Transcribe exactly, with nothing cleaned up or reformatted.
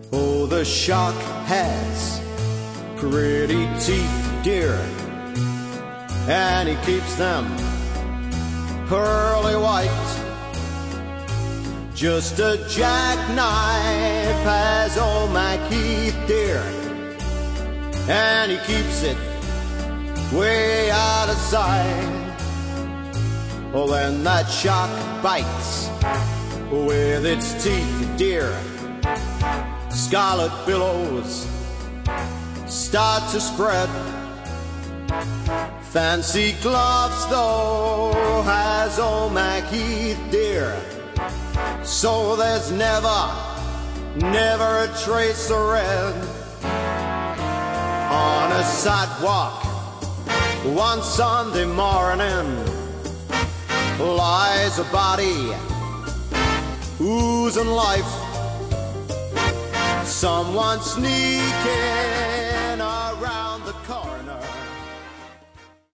Oh, the shark has pretty teeth, dear, and he keeps them pearly white. Just a jackknife has old MacHeath, dear, and he keeps it way out of sight. Oh, when that shark bites with its teeth, dear, scarlet billows start to spread. Fancy gloves, though, has old MacHeath, dear, so there's never, never a trace of red. On a sidewalk one Sunday morning lies a body oozing life. Someone sneaking